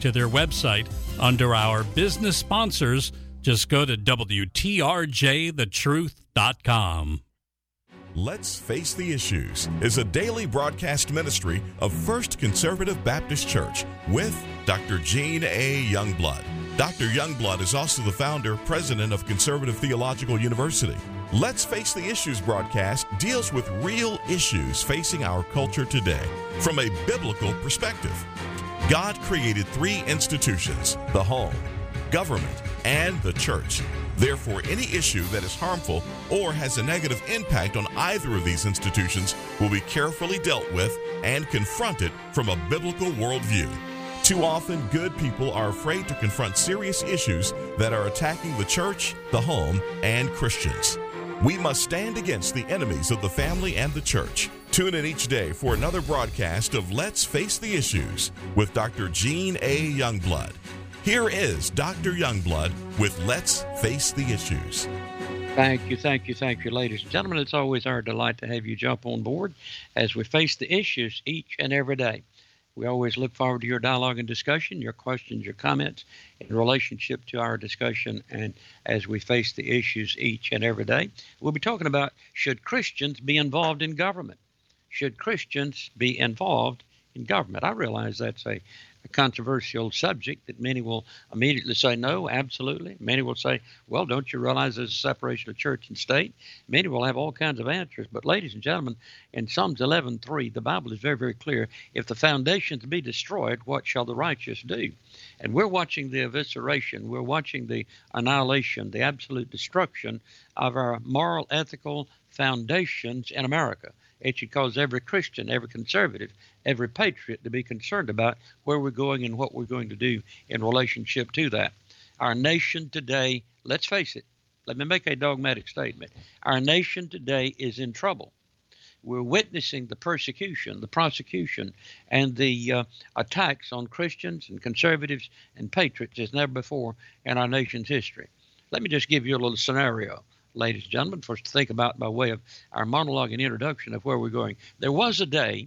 to their website under our business sponsors. Just go to WTRJTheTruth.com. Let's Face the Issues is a daily broadcast ministry of First Conservative Baptist Church with Dr. Gene A. Youngblood. Dr. Youngblood is also the founder, president of Conservative Theological University. Let's Face the Issues broadcast deals with real issues facing our culture today from a biblical perspective. God created three institutions: the home, government, and the church. Therefore, any issue that is harmful or has a negative impact on either of these institutions will be carefully dealt with and confronted from a biblical worldview. Too often, good people are afraid to confront serious issues that are attacking the church, the home, and Christians. We must stand against the enemies of the family and the church. Tune in each day for another broadcast of Let's Face the Issues with Dr. Gene A. Youngblood. Here is Dr. Youngblood with Let's Face the Issues. Thank you, ladies and gentlemen. It's always our delight to have you jump on board as we face the issues each and every day. We always look forward to your dialogue and discussion, your questions, your comments in relationship to our discussion, and as we face the issues each and every day. We'll be talking about, should Christians be involved in government? Should Christians be involved in government? I realize that's a controversial subject that many will immediately say no, absolutely. Many will say, well, don't you realize there's a separation of church and state? Many will have all kinds of answers. But ladies and gentlemen, in Psalms 11:3, the Bible is very, very clear. If the foundations be destroyed, what shall the righteous do? And we're watching the evisceration, we're watching the annihilation, the absolute destruction of our moral, ethical foundations in America. It should cause every Christian, every conservative, every patriot to be concerned about where we're going and what we're going to do in relationship to that. Our nation today, let's face it, let me make a dogmatic statement. Our nation today is in trouble. We're witnessing the persecution, the prosecution, and the attacks on Christians and conservatives and patriots as never before in our nation's history. Let me just give you a little scenario, ladies and gentlemen, for us to think about by way of our monologue and introduction of where we're going. There was a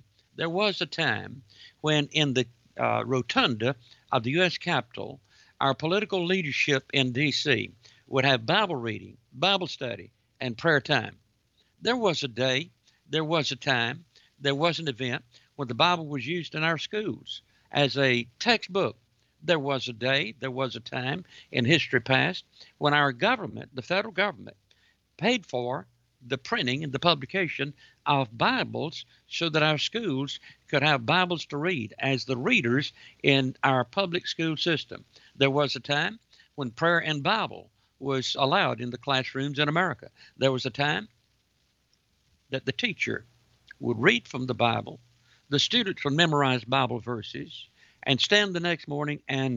time when in the rotunda of the U.S. Capitol, our political leadership in D.C. would have Bible reading, Bible study, and prayer time. There was a day, there was a time, there was an event when the Bible was used in our schools as a textbook. There was a day, there was a time in history past when our government, the federal government, paid for the printing and the publication of Bibles so that our schools could have Bibles to read as the readers in our public school system. There was a time when prayer and Bible was allowed in the classrooms in America. There was a time that the teacher would read from the Bible, the students would memorize Bible verses, and stand the next morning and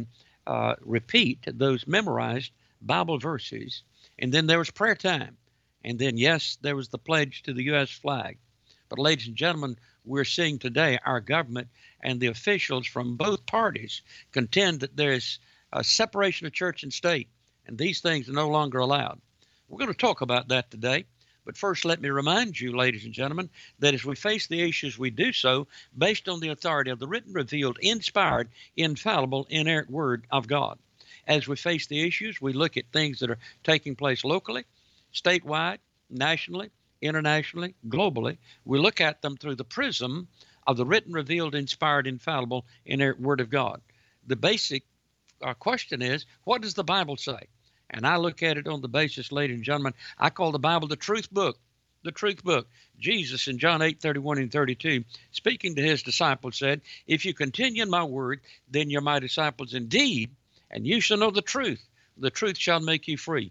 repeat those memorized Bible verses. And then there was prayer time. And then, yes, there was the pledge to the U.S. flag. But, ladies and gentlemen, we're seeing today our government and the officials from both parties contend that there is a separation of church and state, and these things are no longer allowed. We're going to talk about that today. But first, let me remind you, ladies and gentlemen, that as we face the issues, we do so based on the authority of the written, revealed, inspired, infallible, inerrant Word of God. As we face the issues, we look at things that are taking place locally, statewide, nationally, internationally, globally. We look at them through the prism of the written, revealed, inspired, infallible, inerrant Word of God. The basic question is, what does the Bible say? And I look at it on the basis, ladies and gentlemen, I call the Bible the truth book. The truth book. Jesus in John 8:31 and 32, speaking to his disciples, said, if you continue in my word, then you're my disciples indeed, and you shall know the truth. The truth shall make you free.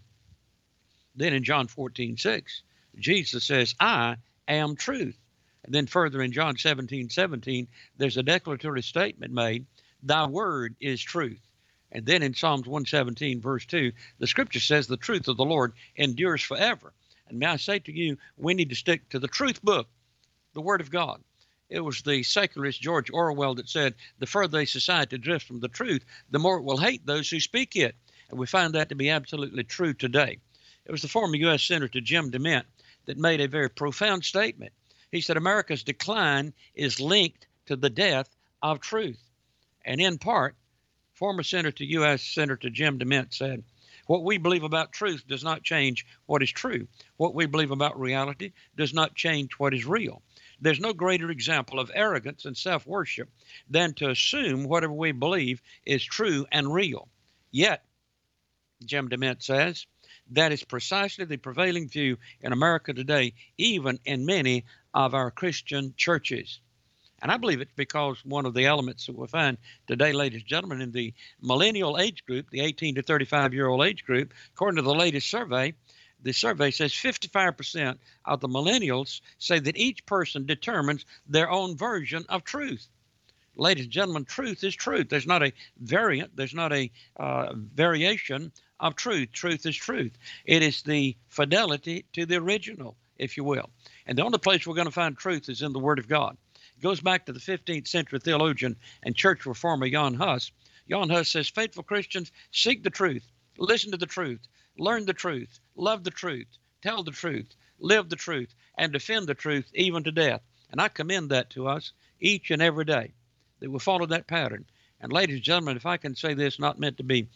Then in John 14:6, Jesus says, I am truth. And then further in John 17:17, there's a declaratory statement made, thy word is truth. And then in Psalms 117, verse 2, the scripture says the truth of the Lord endures forever. And may I say to you, we need to stick to the truth book, the Word of God. It was the secularist George Orwell that said, the further a society drifts from the truth, the more it will hate those who speak it. And we find that to be absolutely true today. It was the former U.S. Senator Jim DeMint that made a very profound statement. He said, America's decline is linked to the death of truth. And in part, Former Senator, U.S. Senator Jim DeMint said, "What we believe about truth does not change what is true. What we believe about reality does not change what is real. There's no greater example of arrogance and self-worship than to assume whatever we believe is true and real. Yet," Jim DeMint says, "that is precisely the prevailing view in America today, even in many of our Christian churches." And I believe it's because one of the elements that we find today, ladies and gentlemen, in the millennial age group, the 18 to 35-year-old age group, according to the latest survey, the survey says 55% of the millennials say that each person determines their own version of truth. Ladies and gentlemen, truth is truth. There's not a variant. There's not a variation of truth. Truth is truth. It is the fidelity to the original, if you will. And the only place we're going to find truth is in the Word of God. It goes back to the 15th century theologian and church reformer Jan Hus. Jan Hus says, "Faithful Christians seek the truth, listen to the truth, learn the truth, love the truth, tell the truth, live the truth, and defend the truth even to death." And I commend that to us each and every day, that we follow that pattern. And ladies and gentlemen, if I can say this, not meant to be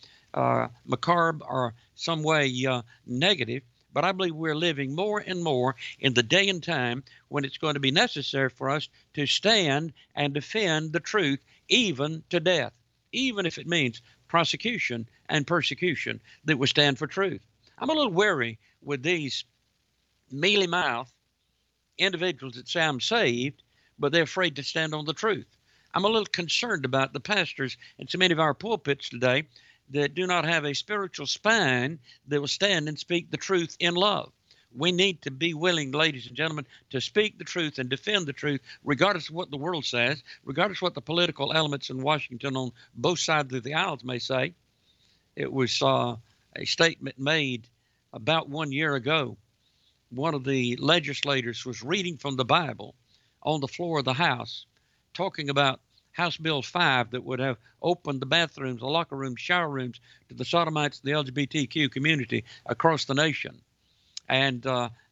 macabre or some way negative, but I believe we're living more and more in the day and time when it's going to be necessary for us to stand and defend the truth even to death, even if it means prosecution and persecution, that we stand for truth. I'm a little wary with these mealy-mouthed individuals that say I'm saved, but they're afraid to stand on the truth. I'm a little concerned about the pastors in so many of our pulpits today that do not have a spiritual spine that will stand and speak the truth in love. We need to be willing, ladies and gentlemen, to speak the truth and defend the truth, regardless of what the world says, regardless of what the political elements in Washington on both sides of the aisles may say. It was a statement made about 1 year ago. One of the legislators was reading from the Bible on the floor of the House, talking about House Bill 5 that would have opened the bathrooms, the locker rooms, shower rooms to the sodomites, the LGBTQ community across the nation. And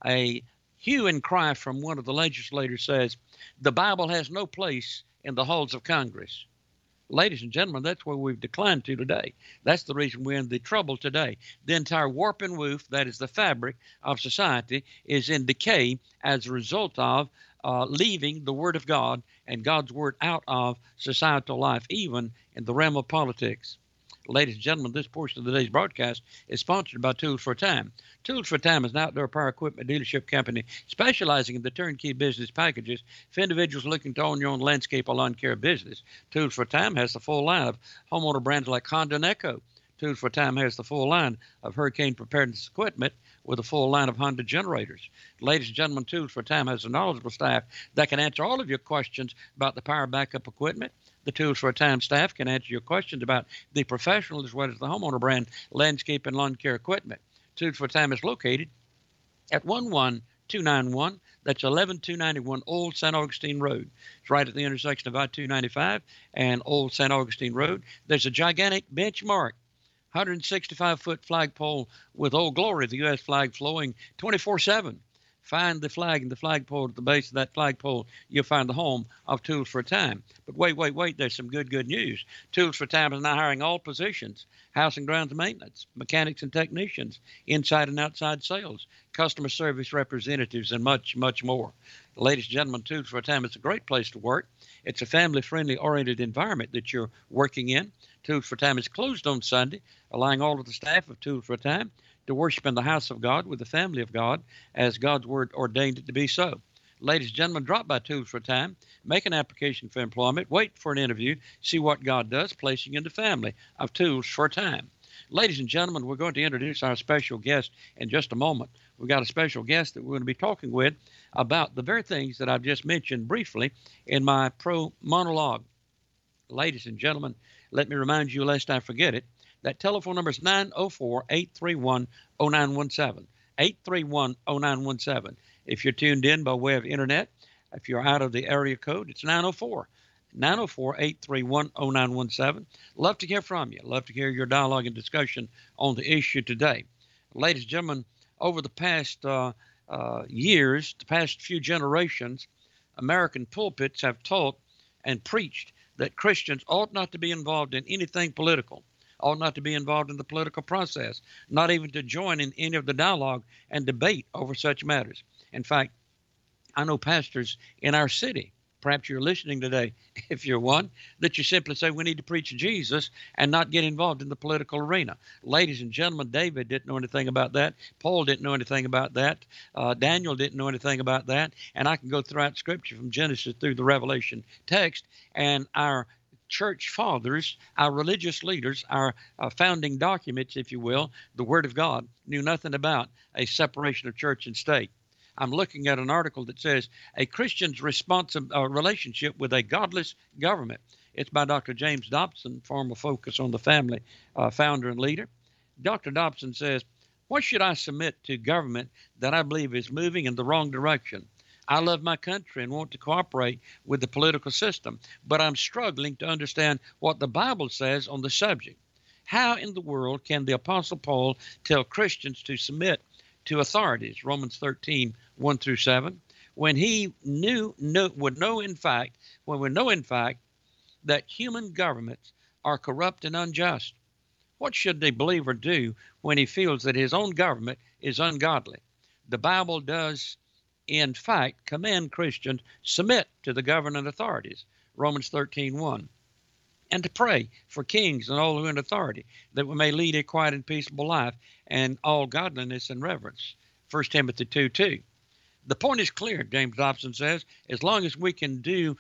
a hue and cry from one of the legislators says, "The Bible has no place in the halls of Congress." Ladies and gentlemen, that's where we've declined to today. That's the reason we're in the trouble today. The entire warp and woof, that is the fabric of society, is in decay as a result of leaving the Word of God and God's Word out of societal life, even in the realm of politics. Ladies and gentlemen, this portion of today's broadcast is sponsored by Tools for a Time. Tools for a Time is an outdoor power equipment dealership company specializing in the turnkey business packages for individuals looking to own your own landscape or lawn care business. Tools for a Time has the full line of homeowner brands like Honda and Echo. Tools for a Time has the full line of hurricane preparedness equipment with a full line of Honda generators. Ladies and gentlemen, Tools for a Time has a knowledgeable staff that can answer all of your questions about the power backup equipment. The Tools for a Time staff can answer your questions about the professional as well as the homeowner brand landscape and lawn care equipment. Tools for a Time is located at 11291. That's 11291 Old St. Augustine Road. It's right at the intersection of I-295 and Old St. Augustine Road. There's a gigantic benchmark 165-foot flagpole with Old Glory, the U.S. flag, flowing 24/7. Find the flag and the flagpole at the base of that flagpole. You'll find the home of Tools for a Time. But wait. There's some good news. Tools for a Time is now hiring all positions: house and grounds maintenance, mechanics and technicians, inside and outside sales, customer service representatives, and much more. Ladies and gentlemen, Tools for a Time is a great place to work. It's a family-friendly oriented environment that you're working in. Tools for a Time is closed on Sunday, allowing all of the staff of Tools for a Time to worship in the house of God with the family of God as God's Word ordained it to be so. Ladies and gentlemen, drop by Tools for a Time, make an application for employment, wait for an interview, see what God does, placing in the family of Tools for a Time. Ladies and gentlemen, we're going to introduce our special guest in just a moment. We've got a special guest that we're going to be talking with about the very things that I've just mentioned briefly in my monologue. Ladies and gentlemen, let me remind you, lest I forget it, that telephone number is 904-831-0917, 831-0917. If you're tuned in by way of internet, if you're out of the area code, it's 904-831-0917. Love to hear from you. Love to hear your dialogue and discussion on the issue today. Ladies and gentlemen, over the past years, the past few generations, American pulpits have taught and preached that Christians ought not to be involved in anything political, ought not to be involved in the political process, not even to join in any of the dialogue and debate over such matters. In fact, I know pastors in our city, perhaps you're listening today, if you're one, that you simply say we need to preach Jesus and not get involved in the political arena. Ladies and gentlemen, David didn't know anything about that. Paul didn't know anything about that. Daniel didn't know anything about that. And I can go throughout Scripture from Genesis through the Revelation text, and our church fathers, our religious leaders, our founding documents, if you will, the Word of God, knew nothing about a separation of church and state. I'm looking at an article that says a Christian's relationship with a godless government. It's by Dr. James Dobson, former Focus on the Family founder and leader. Dr. Dobson says, "Why should I submit to government that I believe is moving in the wrong direction? I love my country and want to cooperate with the political system, but I'm struggling to understand what the Bible says on the subject. How in the world can the Apostle Paul tell Christians to submit to authorities, Romans 13, 1 through 7, when we know in fact that human governments are corrupt and unjust? What should the believer do when he feels that his own government is ungodly? The Bible does, in fact, command Christians submit to the governing authorities, Romans 13, 1. And to pray for kings and all who are in authority, that we may lead a quiet and peaceable life and all godliness and reverence, 1 Timothy 2, 2. The point is clear, James Dobson says, as long as we can do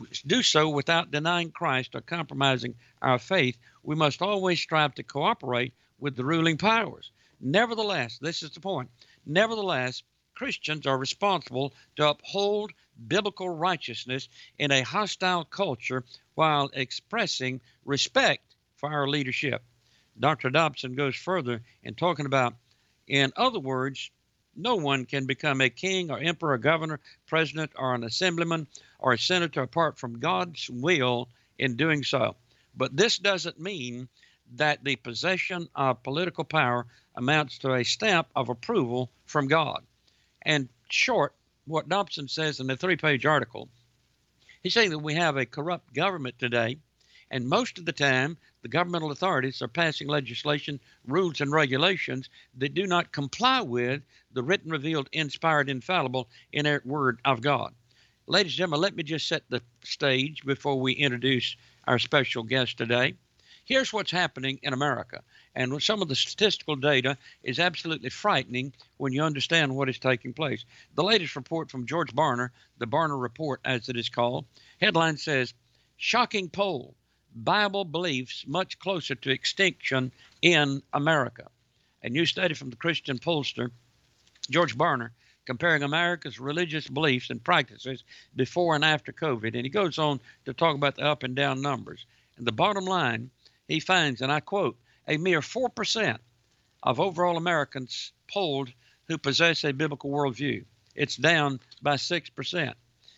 so without denying Christ or compromising our faith, we must always strive to cooperate with the ruling powers. Nevertheless, this is the point, nevertheless, Christians are responsible to uphold biblical righteousness in a hostile culture while expressing respect for our leadership. Dr. Dobson goes further in talking about, in other words, no one can become a king or emperor, governor, president, or an assemblyman or a senator apart from God's will in doing so. But this doesn't mean that the possession of political power amounts to a stamp of approval from God. And short, what Dobson says in the 3-page article, he's saying that we have a corrupt government today, and most of the time the governmental authorities are passing legislation, rules, and regulations that do not comply with the written, revealed, inspired, infallible, inerrant Word of God. Ladies and gentlemen, let me just set the stage before we introduce our special guest today. Here's what's happening in America. And some of the statistical data is absolutely frightening when you understand what is taking place. The latest report from George Barna, the Barna Report as it is called, headline says, "Shocking poll, Bible beliefs much closer to extinction in America." A new study from the Christian pollster, George Barna, comparing America's religious beliefs and practices before and after COVID. And he goes on to talk about the up and down numbers. And the bottom line, he finds, and I quote, a mere 4% of overall Americans polled who possess a biblical worldview. It's down by 6%.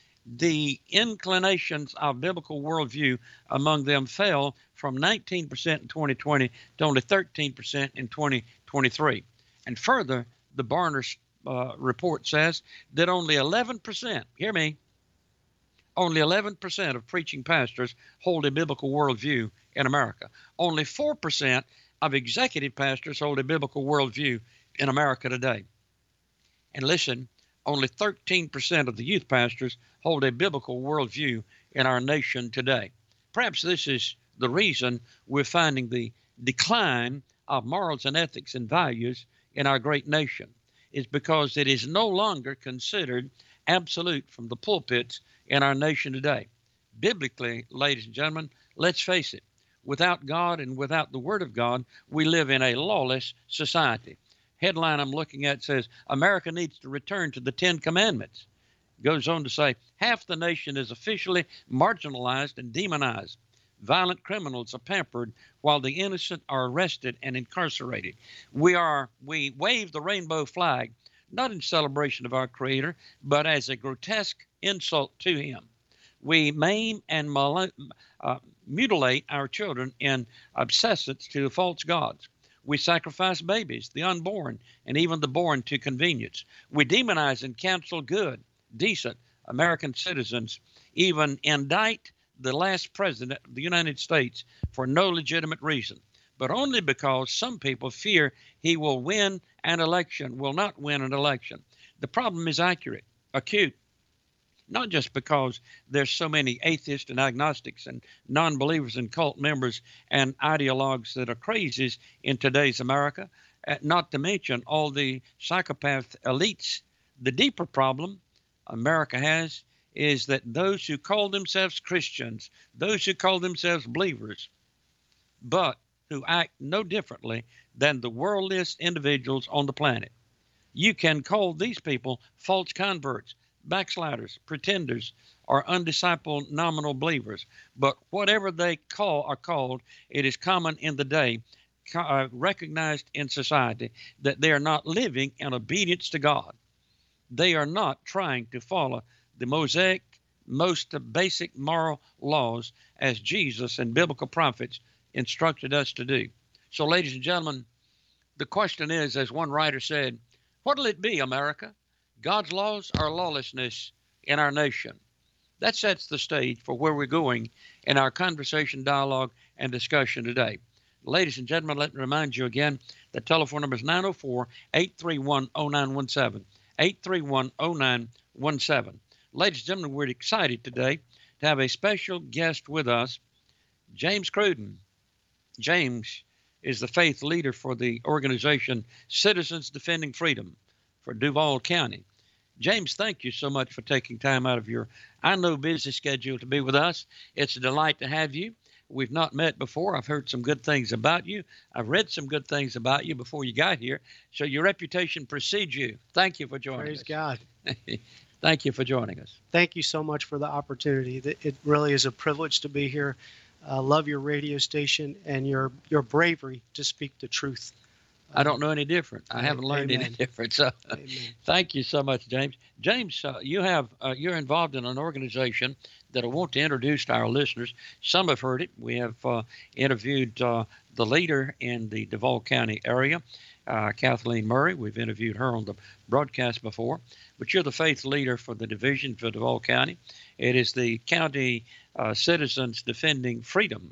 The inclinations of biblical worldview among them fell from 19% in 2020 to only 13% in 2023. And further, the Barna report says that only 11%, hear me, only 11% of preaching pastors hold a biblical worldview in America. Only 4% of executive pastors hold a biblical worldview in America today. And listen, only 13% of the youth pastors hold a biblical worldview in our nation today. Perhaps this is the reason we're finding the decline of morals and ethics and values in our great nation, is because it is no longer considered absolute from the pulpits in our nation today. Biblically, ladies and gentlemen, let's face it, without God and without the Word of God, we live in a lawless society. Headline I'm looking at says, America needs to return to the 10 Commandments. Goes on to say, half the nation is officially marginalized and demonized. Violent criminals are pampered while the innocent are arrested and incarcerated. We wave the rainbow flag, not in celebration of our Creator, but as a grotesque insult to Him. We maim and mutilate our children in obsessance to false gods. We sacrifice babies, the unborn, and even the born to convenience. We demonize and cancel good, decent American citizens, even indict the last president of the United States for no legitimate reason, but only because some people fear he will win an election, will not win an election. The problem is acute, not just because there's so many atheists and agnostics and non-believers and cult members and ideologues that are crazies in today's America, not to mention all the psychopath elites. The deeper problem America has is that those who call themselves Christians, those who call themselves believers, but who act no differently than the worldliest individuals on the planet. You can call these people false converts, backsliders, pretenders, or undiscipled nominal believers. But whatever they are called, it is common in the day, recognized in society, that they are not living in obedience to God. They are not trying to follow the Mosaic, most basic moral laws as Jesus and biblical prophets instructed us to do. So, ladies and gentlemen, the question is, as one writer said, what'll it be, America? God's laws or lawlessness in our nation? That sets the stage for where we're going in our conversation, dialogue, and discussion today. Ladies and gentlemen, let me remind you again, the telephone number is 904-831-0917, 831-0917. Ladies and gentlemen, we're excited today to have a special guest with us, James Cruden. James is the faith leader for the organization Citizens Defending Freedom for Duval County. James, thank you so much for taking time out of your, I know, busy schedule to be with us. It's a delight to have you. We've not met before. I've heard some good things about you. I've read some good things about you before you got here. So your reputation precedes you. Thank you for joining us. Praise God. Thank you for joining us. Thank you so much for the opportunity. It really is a privilege to be here. Love your radio station and your bravery to speak the truth. I don't know any different. I haven't learned any different. So thank you so much, James. James, you're involved in an organization that I want to introduce to our listeners. Some have heard it. We have interviewed the leader in the Duval County area, Kathleen Murray. We've interviewed her on the broadcast before. But you're the faith leader for the division for Duval County. It is the County Citizens Defending Freedom.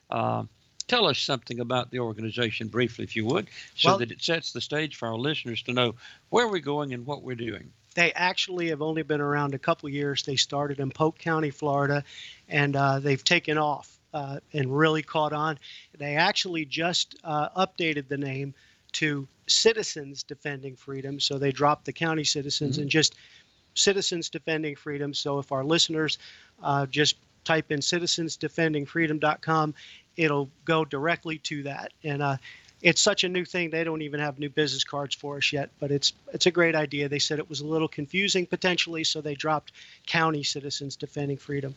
Tell us something about the organization briefly, if you would, so that it sets the stage for our listeners to know where we're going and what we're doing. They actually have only been around a couple of years. They started in Polk County, Florida, and they've taken off and really caught on. They actually just updated the name to Citizens Defending Freedom. So they dropped the county citizens and just Citizens Defending Freedom. So if our listeners just type in citizensdefendingfreedom.com, it'll go directly to that. And it's such a new thing. They don't even have new business cards for us yet, but it's a great idea. They said it was a little confusing potentially, so they dropped County Citizens Defending Freedom.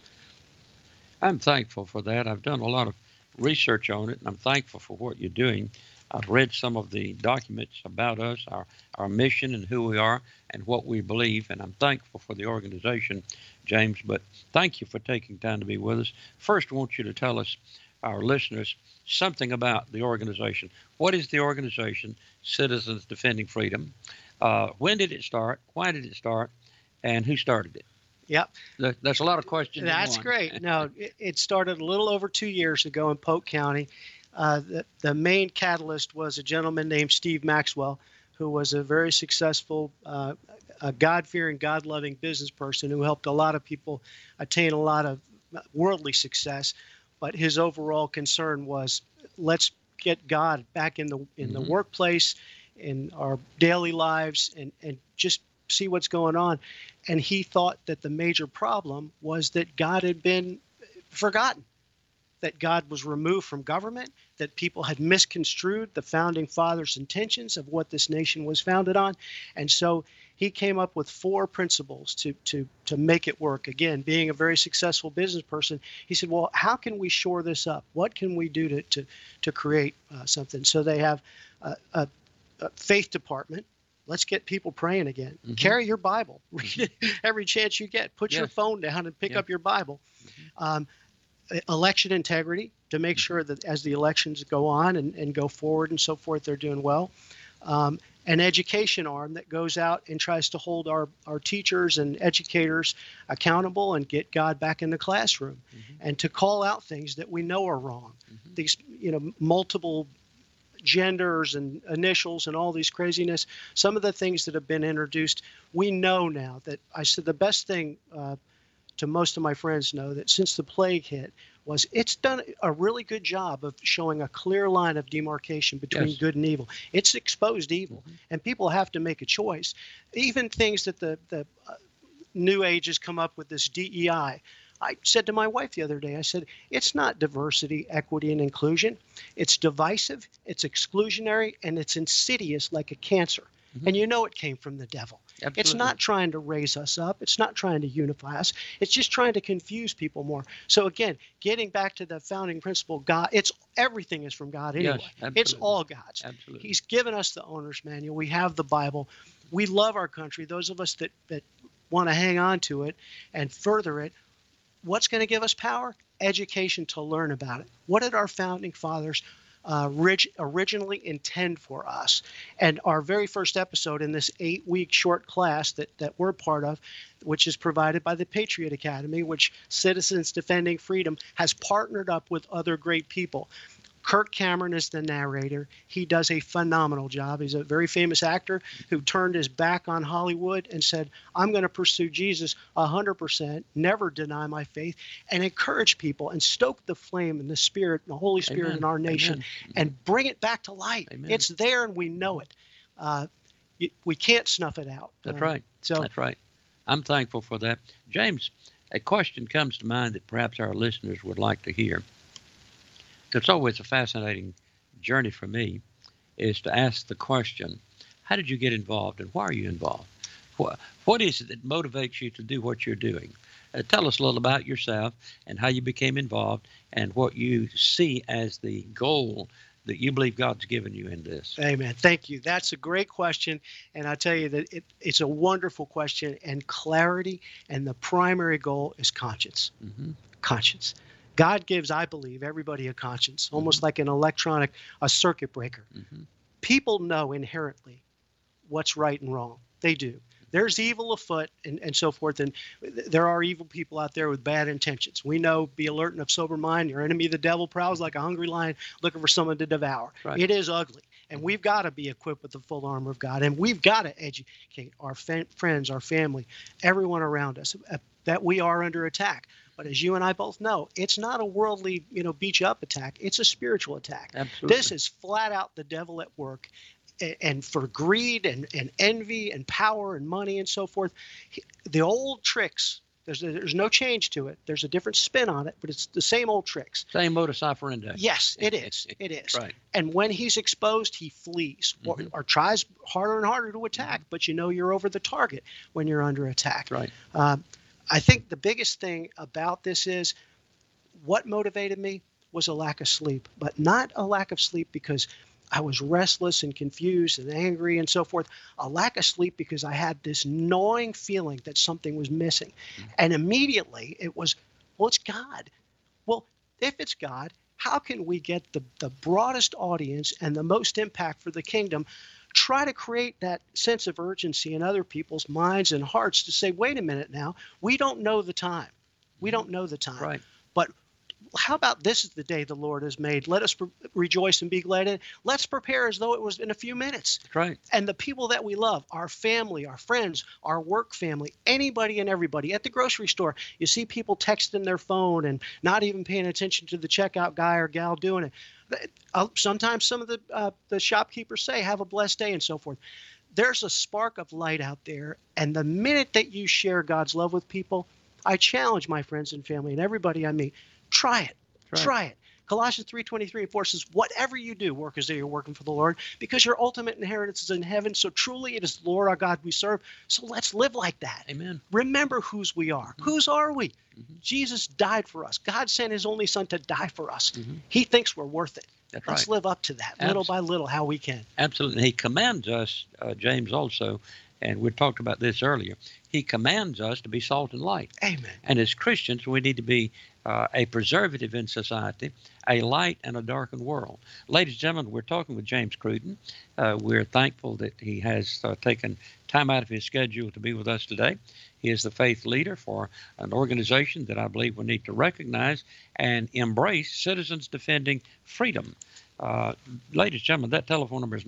I'm thankful for that. I've done a lot of research on it, and I'm thankful for what you're doing. I've read some of the documents about us, our mission and who we are and what we believe, and I'm thankful for the organization, James. But thank you for taking time to be with us. First, I want you to tell us, our listeners, something about the organization. What is the organization, Citizens Defending Freedom? When did it start? Why did it start? And who started it? Yep. That's a lot of questions. That's great. No, it started a little over 2 years ago in Polk County. The main catalyst was a gentleman named Steve Maxwell, who was a very successful, a God-fearing, God-loving business person who helped a lot of people attain a lot of worldly success. But his overall concern was, let's get God back in the workplace, in our daily lives, and just see what's going on. And he thought that the major problem was that God had been forgotten, that God was removed from government, that people had misconstrued the founding fathers' intentions of what this nation was founded on. And so he came up with 4 principles to make it work. Again, being a very successful business person, he said, well, how can we shore this up? What can we do to create something? So they have a faith department. Let's get people praying again. Carry your Bible. Read it every chance you get. Put your phone down and pick up your Bible. Election integrity, to make sure that as the elections go on and go forward and so forth, they're doing well. an education arm that goes out and tries to hold our teachers and educators accountable and get God back in the classroom, and to call out things that we know are wrong. These, multiple genders and initials and all these craziness. Some of the things that have been introduced, we know now that I said the best thing to most of my friends know that since the plague hit was it's done a really good job of showing a clear line of demarcation between good and evil. It's exposed evil, and people have to make a choice. Even things that the New Age has come up with, this DEI. I said to my wife the other day, I said, it's not diversity, equity, and inclusion. It's divisive, it's exclusionary, and it's insidious like a cancer. And it came from the devil. Absolutely. It's not trying to raise us up. It's not trying to unify us. It's just trying to confuse people more. So again, getting back to the founding principle, God, everything is from God anyway. Yes, it's all God's. Absolutely. He's given us the owner's manual. We have the Bible. We love our country. Those of us that want to hang on to it and further it, what's going to give us power? Education to learn about it. What did our founding fathers originally intend for us? And our very first episode in this 8-week short class that we're part of, which is provided by the Patriot Academy, which Citizens Defending Freedom has partnered up with other great people. Kirk Cameron is the narrator. He does a phenomenal job. He's a very famous actor who turned his back on Hollywood and said, I'm going to pursue Jesus 100%, never deny my faith, and encourage people and stoke the flame and the Spirit, the Holy Spirit in our nation, and bring it back to light. It's there and we know it. We can't snuff it out. That's right. That's right. I'm thankful for that. James, a question comes to mind that perhaps our listeners would like to hear. It's always a fascinating journey for me, is to ask the question, how did you get involved and why are you involved? What is it that motivates you to do what you're doing? Tell us a little about yourself and how you became involved and what you see as the goal that you believe God's given you in this. Amen. Thank you. That's a great question. And I tell you that it's a wonderful question, and clarity, and the primary goal is conscience. Conscience. God gives, I believe, everybody a conscience, almost like an a circuit breaker. People know inherently what's right and wrong. They do. There's evil afoot and so forth, and there are evil people out there with bad intentions. We know, be alert and of sober mind. Your enemy, the devil, prowls like a hungry lion looking for someone to devour. Right. It is ugly, and we've got to be equipped with the full armor of God, and we've got to educate our friends, our family, everyone around us that we are under attack. But as you and I both know, it's not a worldly, beach up attack. It's a spiritual attack. Absolutely. This is flat out the devil at work. And for greed and envy and power and money and so forth, the old tricks, there's no change to it. There's a different spin on it, but it's the same old tricks. Same modus operandi. Yes, it is. It is. Right. And when he's exposed, he flees or tries harder and harder to attack. But you're over the target when you're under attack. Right. I think the biggest thing about this is what motivated me was a lack of sleep, but not a lack of sleep because I was restless and confused and angry and so forth. A lack of sleep because I had this gnawing feeling that something was missing. And immediately it was, well, it's God. Well, if it's God, how can we get the broadest audience and the most impact for the kingdom? Try to create that sense of urgency in other people's minds and hearts to say, wait a minute now, we don't know the time. We don't know the time. Right. But how about this is the day the Lord has made? Let us rejoice and be glad in it. Let's prepare as though it was in a few minutes. Right. And the people that we love, our family, our friends, our work family, anybody and everybody. At the grocery store, you see people texting their phone and not even paying attention to the checkout guy or gal doing it. Sometimes some of the shopkeepers say, have a blessed day and so forth. There's a spark of light out there. And the minute that you share God's love with people, I challenge my friends and family and everybody I meet, try it. Try it. Colossians 3:23 enforces whatever you do, work as though you're working for the Lord, because your ultimate inheritance is in heaven. So truly it is the Lord our God we serve. So let's live like that. Amen. Remember whose we are. Whose are we? Jesus died for us. God sent his only son to die for us. He thinks we're worth it. Let's live up to that little by little how we can. Absolutely. He commands us, James, also, And we talked about this earlier. He commands us to be salt and light. Amen. And as Christians, we need to be a preservative in society, a light in a darkened world. Ladies and gentlemen, we're talking with James Cruden. We're thankful that he has taken time out of his schedule to be with us today. He is the faith leader for an organization that I believe we need to recognize and embrace, Citizens Defending Freedom. Ladies and gentlemen, that telephone number is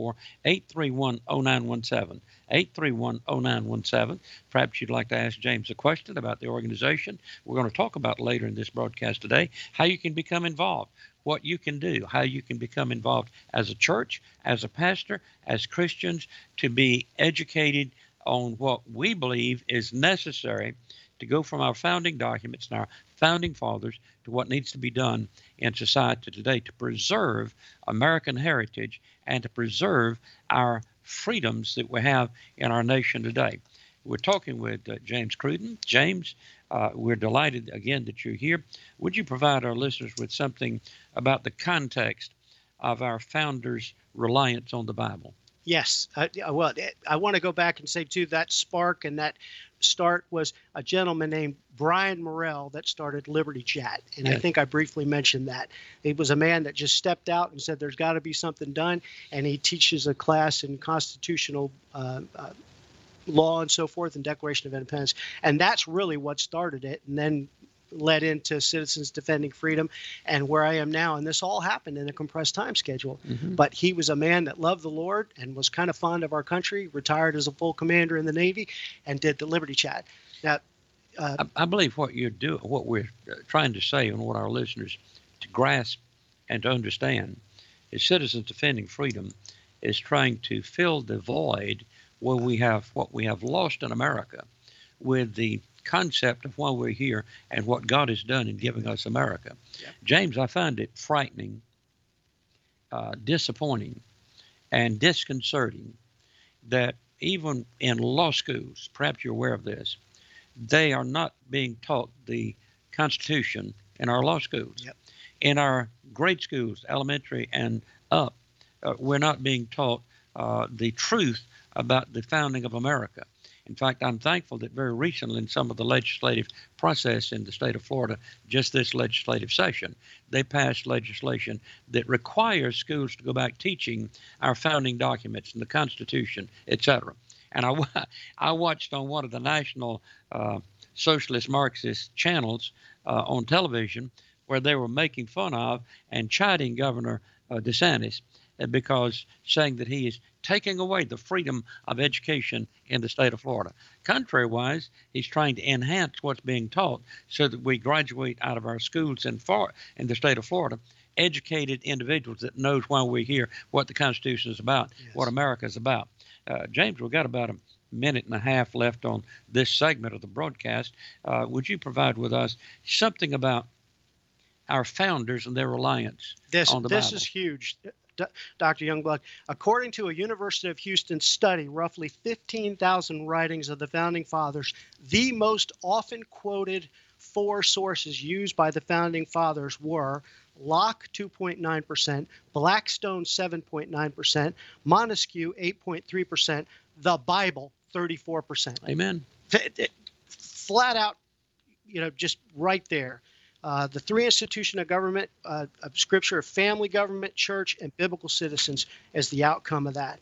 904-831-0917, 831-0917. Perhaps you'd like to ask James a question about the organization. We're going to talk about later in this broadcast today how you can become involved, what you can do, how you can become involved as a church, as a pastor, as Christians, to be educated on what we believe is necessary to go from our founding documents and our founding fathers to what needs to be done in society today to preserve American heritage and to preserve our freedoms that we have in our nation today. We're talking with James Cruden. James, we're delighted again that you're here. Would you provide our listeners with something about the context of our founders' reliance on the Bible? Yes. Well, I want to go back and say, too, that spark and that start was a gentleman named Brian Morrell that started Liberty Chat. And yes. I think I briefly mentioned that. He was a man that just stepped out and said there's got to be something done. And he teaches a class in constitutional law and so forth and Declaration of Independence. And that's really what started it. And then led into Citizens Defending Freedom and where I am now. And this all happened in a compressed time schedule. Mm-hmm. But he was a man that loved the Lord and was kind of fond of our country, retired as a full commander in the Navy, and did the Liberty Chat. Now, I believe what we're trying to say and what our listeners to grasp and to understand is Citizens Defending Freedom is trying to fill the void where we have what we have lost in America with the concept of why we're here and what God has done in giving us America. Yep. James, I find it frightening, disappointing, and disconcerting that even in law schools, perhaps you're aware of this, they are not being taught the Constitution in our law schools. Yep. In our grade schools, elementary and up, we're not being taught the truth about the founding of America. In fact, I'm thankful that very recently in some of the legislative process in the state of Florida, just this legislative session, they passed legislation that requires schools to go back teaching our founding documents and the Constitution, etc. And I watched on one of the national socialist Marxist channels on television where they were making fun of and chiding Governor DeSantis because saying that he is taking away the freedom of education in the state of Florida. Contrary-wise, he's trying to enhance what's being taught so that we graduate out of our schools in the state of Florida educated individuals that knows why we're here, what the Constitution is about, yes. What America is about. James, we've got about a minute and a half left on this segment of the broadcast. Would you provide with us something about our founders and their reliance on the Bible? This is huge. Dr. Youngblood, according to a University of Houston study, roughly 15,000 writings of the Founding Fathers, the most often quoted 4 sources used by the Founding Fathers were Locke 2.9%, Blackstone 7.9%, Montesquieu 8.3%, the Bible 34%. Amen. Flat out, just right there. The 3 institutions of government, of Scripture, family, government, church, and biblical citizens as the outcome of that.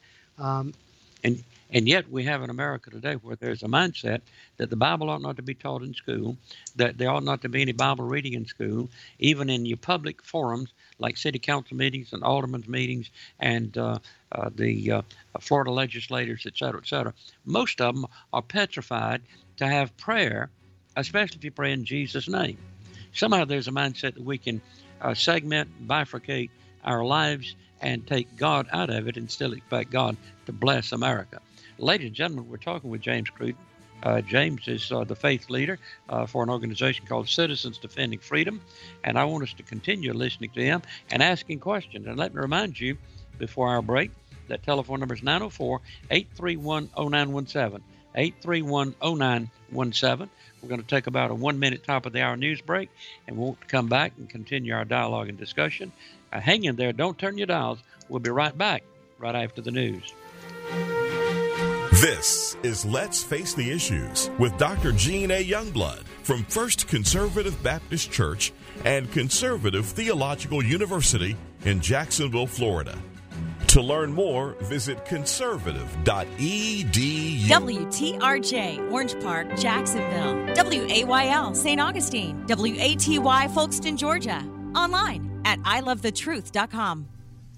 And yet we have in America today where there's a mindset that the Bible ought not to be taught in school, that there ought not to be any Bible reading in school, even in your public forums like city council meetings and aldermen's meetings and the Florida legislators, et cetera, et cetera. Most of them are petrified to have prayer, especially if you pray in Jesus' name. Somehow there's a mindset that we can segment, bifurcate our lives and take God out of it and still expect God to bless America. Ladies and gentlemen, we're talking with James Cruden. James is the faith leader for an organization called Citizens Defending Freedom, and I want us to continue listening to him and asking questions. And let me remind you before our break, that telephone number is 904-831-0917, 831-0917. We're going to take about a 1-minute top of the hour news break, and we'll come back and continue our dialogue and discussion. Hang in there. Don't turn your dials. We'll be right back right after the news. This is Let's Face the Issues with Dr. Gene A. Youngblood from First Conservative Baptist Church and Conservative Theological University in Jacksonville, Florida. To learn more, visit conservative.edu. WTRJ, Orange Park, Jacksonville. WAYL, St. Augustine. WATY, Folkestone, Georgia. Online at ilovethetruth.com.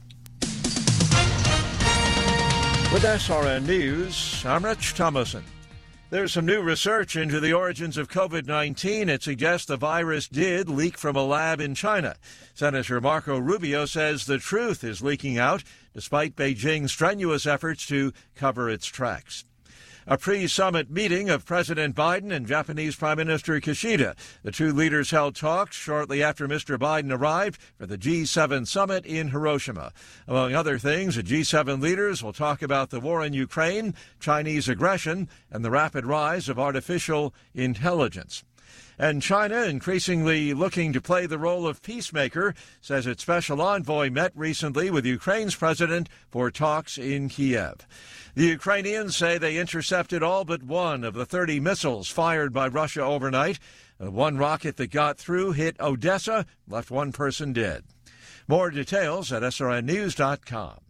With SRN News, I'm Rich Thomason. There's some new research into the origins of COVID-19. It suggests the virus did leak from a lab in China. Senator Marco Rubio says the truth is leaking out, despite Beijing's strenuous efforts to cover its tracks. A pre-summit meeting of President Biden and Japanese Prime Minister Kishida. The two leaders held talks shortly after Mr. Biden arrived for the G7 summit in Hiroshima. Among other things, the G7 leaders will talk about the war in Ukraine, Chinese aggression, and the rapid rise of artificial intelligence. And China, increasingly looking to play the role of peacemaker, says its special envoy met recently with Ukraine's president for talks in Kiev. The Ukrainians say they intercepted all but one of the 30 missiles fired by Russia overnight. One rocket that got through hit Odessa, left one person dead. More details at srnnews.com.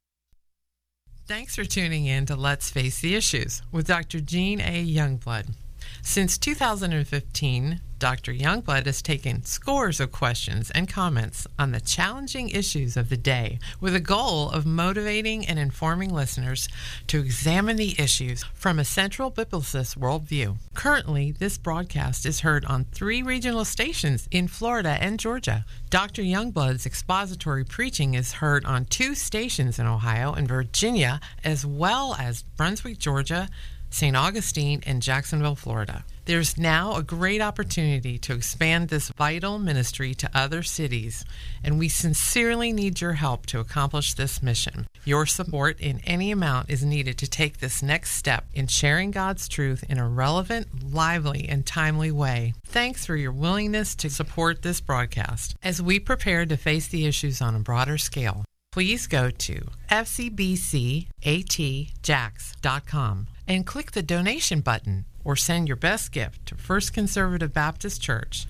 Thanks for tuning in to Let's Face the Issues with Dr. Gene A. Youngblood. Since 2015, Dr. Youngblood has taken scores of questions and comments on the challenging issues of the day with a goal of motivating and informing listeners to examine the issues from a central biblicist worldview. Currently, this broadcast is heard on 3 regional stations in Florida and Georgia. Dr. Youngblood's expository preaching is heard on 2 stations in Ohio and Virginia, as well as Brunswick, Georgia, St. Augustine, and Jacksonville, Florida. There's now a great opportunity to expand this vital ministry to other cities, and we sincerely need your help to accomplish this mission. Your support in any amount is needed to take this next step in sharing God's truth in a relevant, lively, and timely way. Thanks for your willingness to support this broadcast as we prepare to face the issues on a broader scale. Please go to fcbcatjax.com and click the donation button or send your best gift to First Conservative Baptist Church,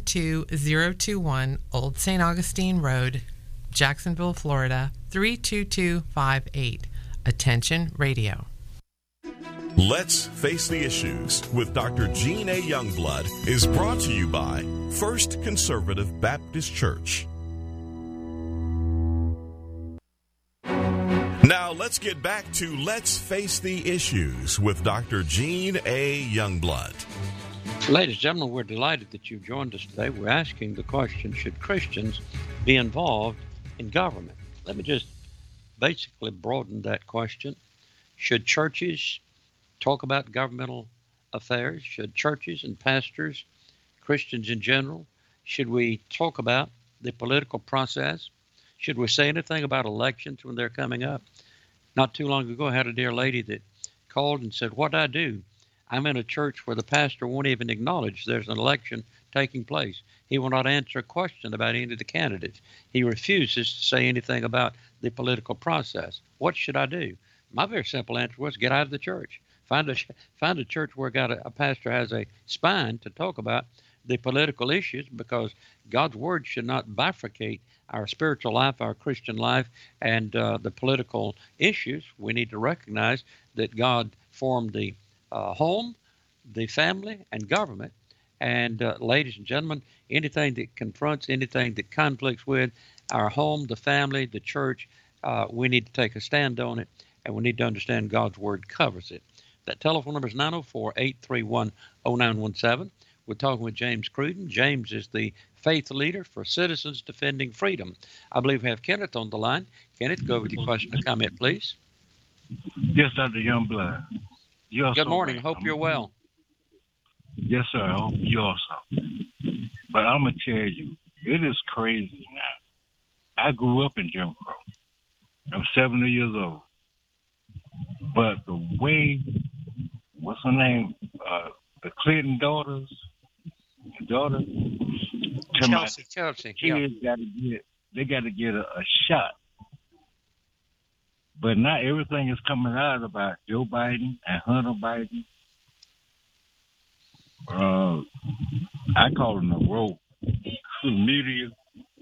12021 Old St. Augustine Road, Jacksonville, Florida, 32258. Attention Radio. Let's Face the Issues with Dr. Gene A. Youngblood is brought to you by First Conservative Baptist Church. Now, let's get back to Let's Face the Issues with Dr. Gene A. Youngblood. Ladies and gentlemen, we're delighted that you've joined us today. We're asking the question, should Christians be involved in government? Let me just basically broaden that question. Should churches talk about governmental affairs? Should churches and pastors, Christians in general, should we talk about the political process? Should we say anything about elections when they're coming up? Not too long ago, I had a dear lady that called and said, what do I do? I'm in a church where the pastor won't even acknowledge there's an election taking place. He will not answer a question about any of the candidates. He refuses to say anything about the political process. What should I do? My very simple answer was get out of the church. Find a church where a pastor has a spine to talk about the political issues, because God's word should not bifurcate our spiritual life, our Christian life, and the political issues. We need to recognize that God formed the home, the family, and government. And ladies and gentlemen, anything that confronts, anything that conflicts with our home, the family, the church, we need to take a stand on it, and we need to understand God's word covers it. That telephone number is 904-831-0917. We're talking with James Cruden. James is the faith leader for Citizens Defending Freedom. I believe we have Kenneth on the line. Kenneth, go with your question or comment, please. Yes, Dr. Youngblood. Good morning. Hope you're well. Yes, sir. I hope you also. But I'm going to tell you, it is crazy now. I grew up in Jim Crow. I'm 70 years old. But the way, what's her name? The Clinton Chelsea. Yeah. Kids got to get a shot. But not everything is coming out about Joe Biden and Hunter Biden. I call them the rogue media.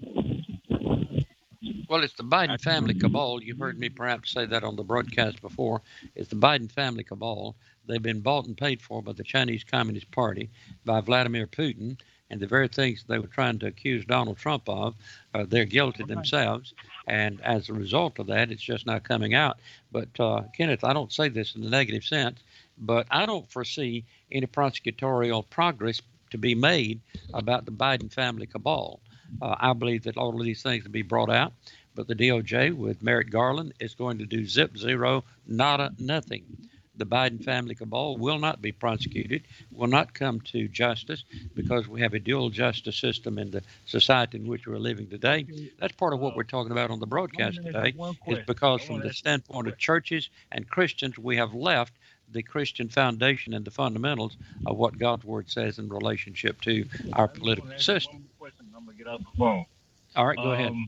Well, it's the Biden family cabal. You've heard me perhaps say that on the broadcast before. It's the Biden family cabal. They've been bought and paid for by the Chinese Communist Party, by Vladimir Putin, and the very things they were trying to accuse Donald Trump of, they're guilty themselves. And as a result of that, it's just not coming out. But, Kenneth, I don't say this in a negative sense, but I don't foresee any prosecutorial progress to be made about the Biden family cabal. I believe that all of these things will be brought out, but the DOJ with Merrick Garland is going to do zip, zero, nada, nothing. The Biden family cabal will not be prosecuted, will not come to justice, because we have a dual justice system in the society in which we're living today. That's part of what we're talking about on the broadcast today, is because from the standpoint of churches and Christians, we have left the Christian foundation and the fundamentals of what God's Word says in relationship to our political system. I'm going to get off the phone. All right, go ahead.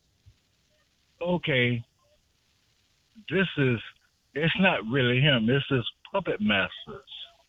Okay. It's not really him. This is puppet masters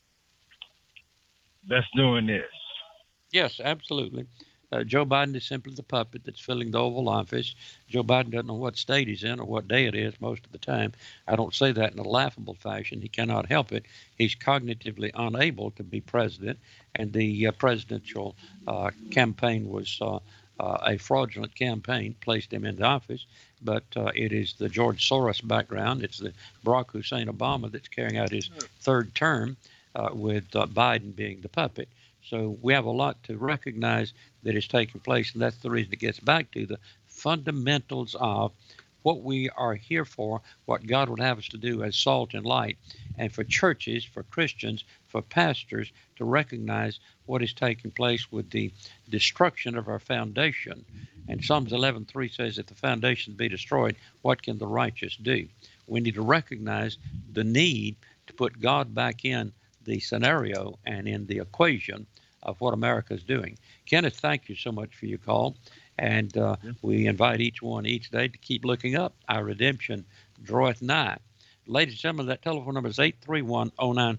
that's doing this. Yes, absolutely. Joe Biden is simply the puppet that's filling the Oval Office. Joe Biden doesn't know what state he's in or what day it is most of the time. I don't say that in a laughable fashion. He cannot help it. He's cognitively unable to be president, and the presidential campaign was a fraudulent campaign, placed him in the office. But it is the George Soros background. It's the Barack Hussein Obama that's carrying out his third term with Biden being the puppet. So we have a lot to recognize that is taking place, and that's the reason it gets back to the fundamentals of what we are here for, what God would have us to do as salt and light, and for churches, for Christians, for pastors to recognize what is taking place with the destruction of our foundation. And Psalms 11:3 says, if the foundation be destroyed, what can the righteous do? We need to recognize the need to put God back in the scenario and in the equation of what America is doing. Kenneth, thank you so much for your call. And we invite each one each day to keep looking up. Our redemption draweth nigh. Ladies and gentlemen, that telephone number is 831-0917,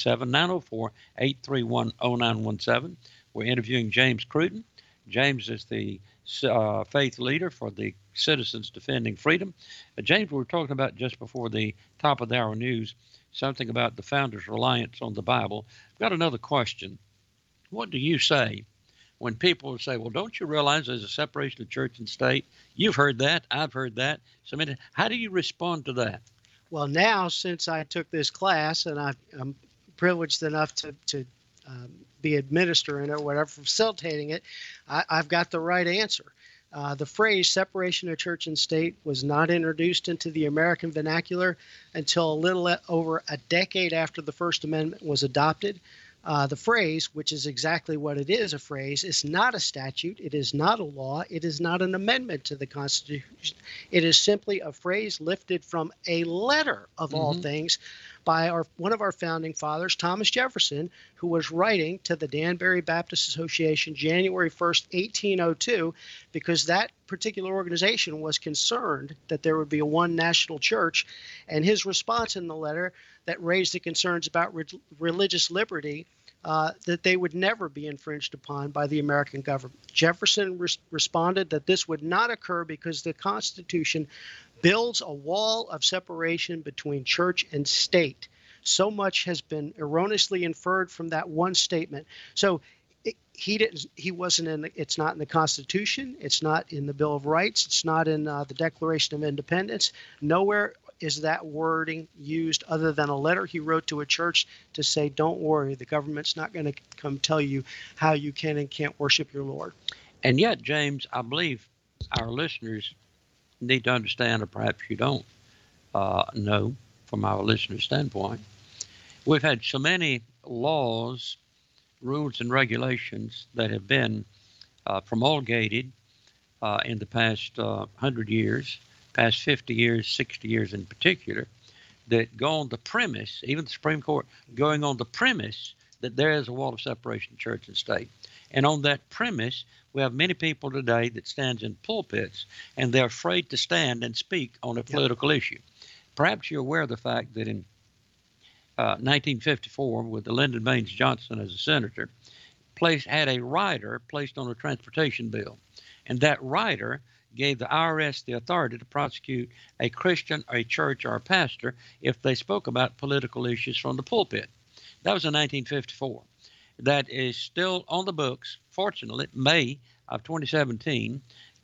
904-831-0917. We're interviewing James Cruden. James is the faith leader for the Citizens Defending Freedom. James, we were talking about just before the top of the hour news, something about the founder's reliance on the Bible. I've got another question. What do you say when people say, well, don't you realize there's a separation of church and state? You've heard that. I've heard that. So, I mean, how do you respond to that? Well, now, since I took this class and I'm privileged enough to be administering it or whatever, facilitating it, I've got the right answer. The phrase separation of church and state was not introduced into the American vernacular until a little over a decade after the First Amendment was adopted. The phrase, which is exactly what it is, a phrase, is not a statute. It is not a law. It is not an amendment to the Constitution. It is simply a phrase lifted from a letter of all things by one of our founding fathers, Thomas Jefferson, who was writing to the Danbury Baptist Association January 1st, 1802, because that particular organization was concerned that there would be a one national church. And his response in the letter that raised the concerns about religious liberty, that they would never be infringed upon by the American government. Jefferson responded that this would not occur because the Constitution builds a wall of separation between church and state. So much has been erroneously inferred from that one statement. So he wasn't in it's not in the Constitution. It's not in the Bill of Rights. It's not in the Declaration of Independence. Nowhere is that wording used other than a letter he wrote to a church to say, don't worry, the government's not going to come tell you how you can and can't worship your Lord. And yet, James, I believe our listeners need to understand, or perhaps you don't know from our listeners' standpoint, we've had so many laws, rules, and regulations that have been promulgated in the past 100 years, past 50 years, 60 years in particular, that go on the premise, even the Supreme Court, going on the premise that there is a wall of separation of church and state. And on that premise, we have many people today that stands in pulpits, and they're afraid to stand and speak on a political issue. Perhaps you're aware of the fact that in 1954, with the Lyndon Baines Johnson as a senator, had a rider placed on a transportation bill. And that rider gave the IRS the authority to prosecute a Christian, or a church, or a pastor if they spoke about political issues from the pulpit. That was in 1954. That is still on the books. Fortunately, May of 2017,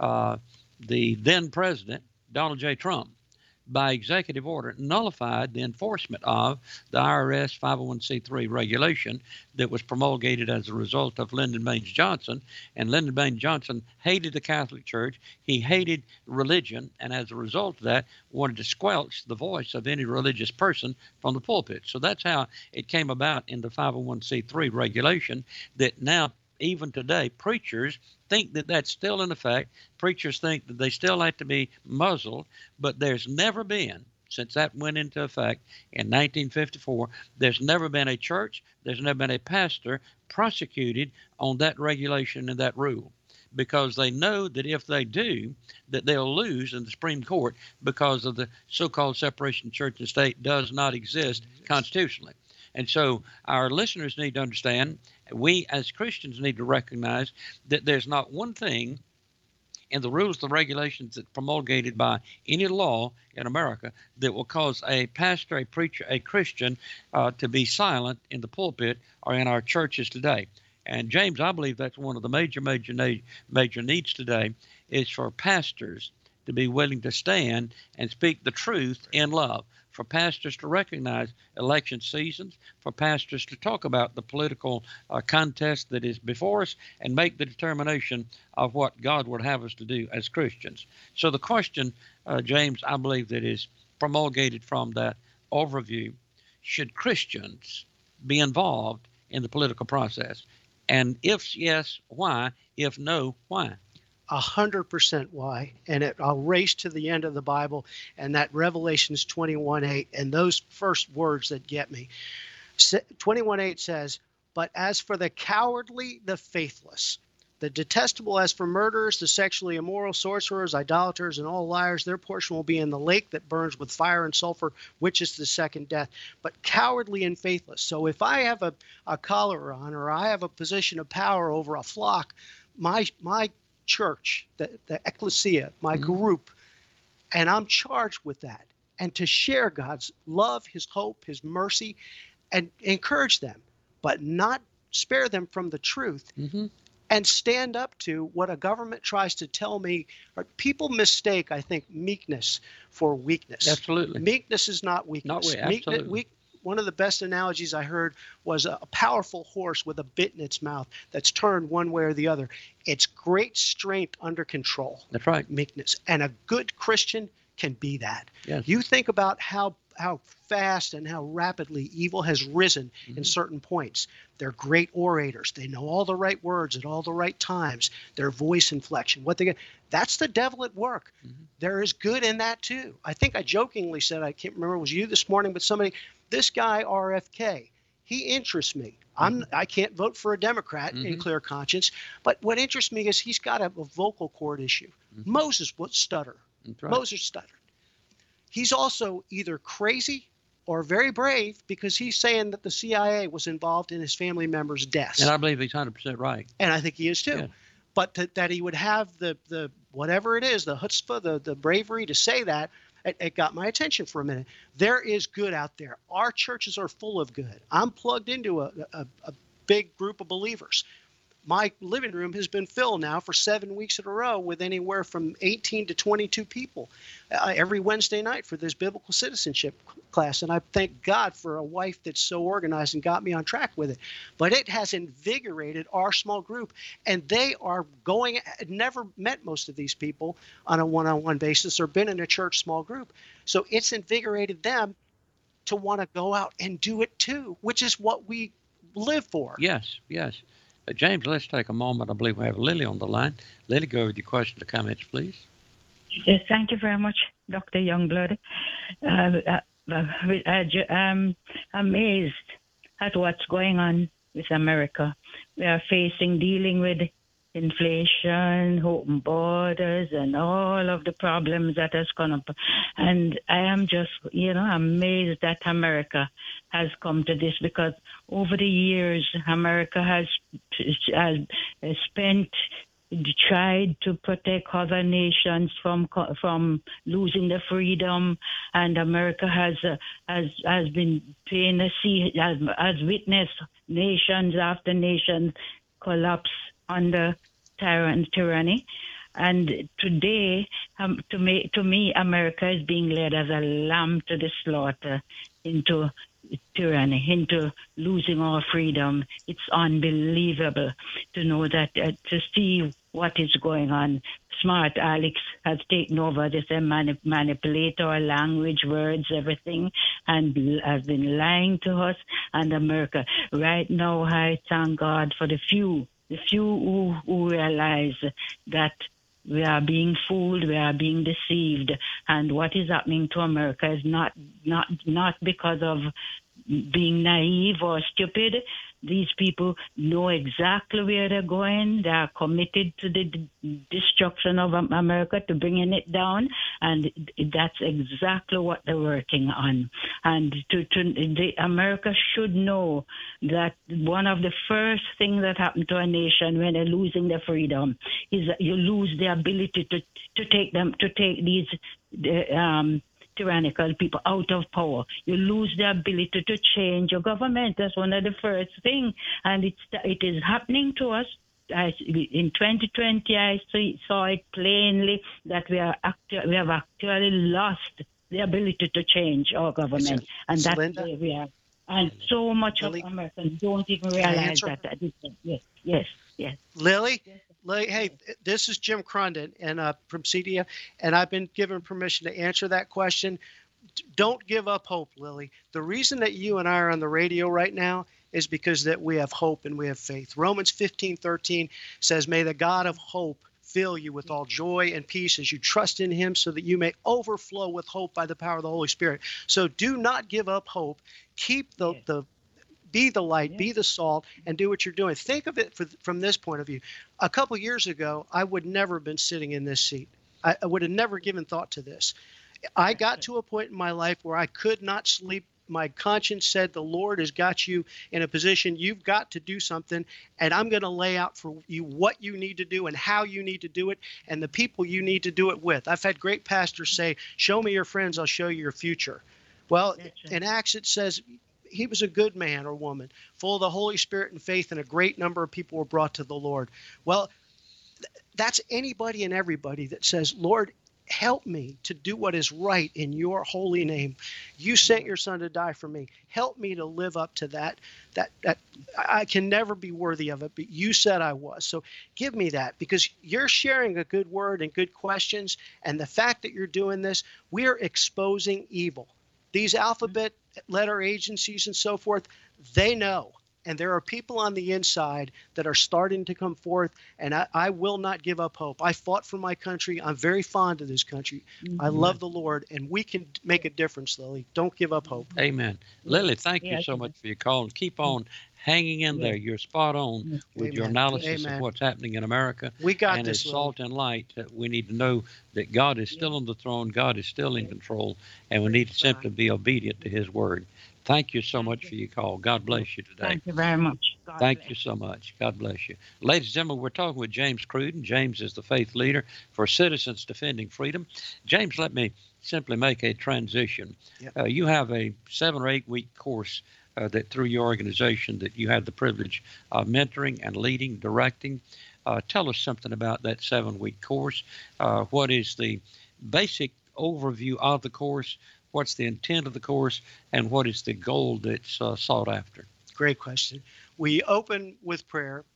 the then president, Donald J. Trump, by executive order, nullified the enforcement of the IRS 501c3 regulation that was promulgated as a result of Lyndon Baines Johnson. And Lyndon Baines Johnson hated the Catholic Church. He hated religion, and as a result of that, wanted to squelch the voice of any religious person from the pulpit. So that's how it came about in the 501c3 regulation, that now, even today, preachers think that that's still in effect. Preachers think that they still have to be muzzled, but there's never been, since that went into effect in 1954, there's never been a church, there's never been a pastor prosecuted on that regulation and that rule, because they know that if they do, that they'll lose in the Supreme Court, because of the so-called separation of church and state does not exist constitutionally. And so our listeners need to understand, we as Christians need to recognize that there's not one thing in the rules, the regulations that promulgated by any law in America that will cause a pastor, a preacher, a Christian to be silent in the pulpit or in our churches today. And James, I believe that's one of the major needs today, is for pastors to be willing to stand and speak the truth in love, for pastors to recognize election seasons, for pastors to talk about the political contest that is before us and make the determination of what God would have us to do as Christians. So the question, James, I believe that is promulgated from that overview, should Christians be involved in the political process? And if yes, why? If no, why? 100% why. And I'll race to the end of the Bible, and that Revelations 21:8, and those first words that get me. 21:8 says, "But as for the cowardly, the faithless, the detestable, as for murderers, the sexually immoral, sorcerers, idolaters, and all liars, their portion will be in the lake that burns with fire and sulfur, which is the second death." But cowardly and faithless. So if I have a collar on, or I have a position of power over a flock, my church, the ecclesia, my group, and I'm charged with that, and to share God's love, his hope, his mercy, and encourage them, but not spare them from the truth, and stand up to what a government tries to tell me. Or people mistake, I think, meekness for weakness. Absolutely. Meekness is not weakness. Absolutely. One of the best analogies I heard was a powerful horse with a bit in its mouth that's turned one way or the other. It's great strength under control. That's right. Meekness. And a good Christian can be that. Yes. You think about how fast and how rapidly evil has risen in certain points. They're great orators. They know all the right words at all the right times. Their voice inflection, what they get. That's the devil at work. There is good in that too. I think I jokingly said, I can't remember, it was you this morning, but somebody, this guy RFK, he interests me. I can't vote for a Democrat in clear conscience, but what interests me is he's got a vocal cord issue. Moses would stutter. Right. Moses stuttered. He's also either crazy or very brave, because he's saying that the CIA was involved in his family members' deaths. And I believe he's 100% right. And I think he is too. Yeah. But that he would have the whatever it is, the chutzpah, the bravery to say that, it got my attention for a minute. There is good out there. Our churches are full of good. I'm plugged into a big group of believers. My living room has been filled now for 7 weeks in a row with anywhere from 18 to 22 people every Wednesday night for this biblical citizenship class. And I thank God for a wife that's so organized and got me on track with it. But it has invigorated our small group. And they are going, never met most of these people on a one-on-one basis or been in a church small group. So it's invigorated them to want to go out and do it too, which is what we live for. Yes, yes. James, let's take a moment. I believe we have Lily on the line. Lily, go with your questions or comments, please. Yes, thank you very much, Dr. Youngblood. I'm amazed at what's going on with America. We are dealing with inflation, open borders, and all of the problems that has come up. And I am just, amazed that America has come to this, because over the years, America has tried to protect other nations from losing their freedom, and America has been paying has witnessed nations after nations collapse under tyranny. And today, to me, America is being led as a lamb to the slaughter into tyranny, into losing our freedom. It's unbelievable to know that, to see what is going on. Smart Alex has taken over this and manipulate our language, words, everything, and has been lying to us. And America, right now, I thank God for the few who realize that we are being fooled, we are being deceived, and what is happening to America is not because of being naive or stupid. These people know exactly where they're going. They are committed to the destruction of America, to bringing it down, and that's exactly what they're working on. And America should know that one of the first things that happen to a nation when they're losing their freedom is that you lose the ability to take these tyrannical people out of power. You lose the ability to change your government. That's one of the first things, and it is happening to us. In 2020, I saw it plainly that we have actually lost the ability to change our government, and that's where we are. And so much of Americans don't even realize that. Yes. Lily, hey, this is Jim Crunden and from CDF, and I've been given permission to answer that question. Don't give up hope, Lily. The reason that you and I are on the radio right now is because that we have hope and we have faith. Romans 15:13 says, "May the God of hope fill you with all joy and peace as you trust in him, so that you may overflow with hope by the power of the Holy Spirit." So do not give up hope. Keep be the light, be the salt, and do what you're doing. Think of it from this point of view. A couple years ago, I would never have been sitting in this seat. I would have never given thought to this. I got to a point in my life where I could not sleep. My conscience said, the Lord has got you in a position. You've got to do something, and I'm going to lay out for you what you need to do and how you need to do it and the people you need to do it with. I've had great pastors say, "Show me your friends, I'll show you your future." Well, in Acts it says he was a good man or woman, full of the Holy Spirit and faith, and a great number of people were brought to the Lord. Well, that's anybody and everybody that says, "Lord, help me to do what is right in your holy name. You sent your son to die for me. Help me to live up to that I can never be worthy of it, but you said I was. So give me that, because you're sharing a good word and good questions. And the fact that you're doing this, we're exposing evil. These alphabet letter agencies and so forth, they know. And there are people on the inside that are starting to come forth, and I will not give up hope. I fought for my country. I'm very fond of this country. Mm-hmm. I love the Lord, and we can make a difference, Lily. Don't give up hope. Amen. Lily, thank you so much for your call, and keep on hanging in there. You're spot on with your analysis of what's happening in America. We got and this, as salt and light, we need to know that God is still on the throne, God is still in control, and we need to simply be obedient to his word. Thank you so much for your call. God bless you today. Thank you very much. Thank you so much. God bless you. Ladies and gentlemen, we're talking with James Cruden. James is the faith leader for Citizens Defending Freedom. James, let me simply make a transition. Yep. You have a 7 or 8 week course that through your organization that you had the privilege of mentoring and leading, directing. Tell us something about that 7-week course. What is the basic overview of the course? What's the intent of the course, and what is the goal that's sought after? Great question. We open with prayer.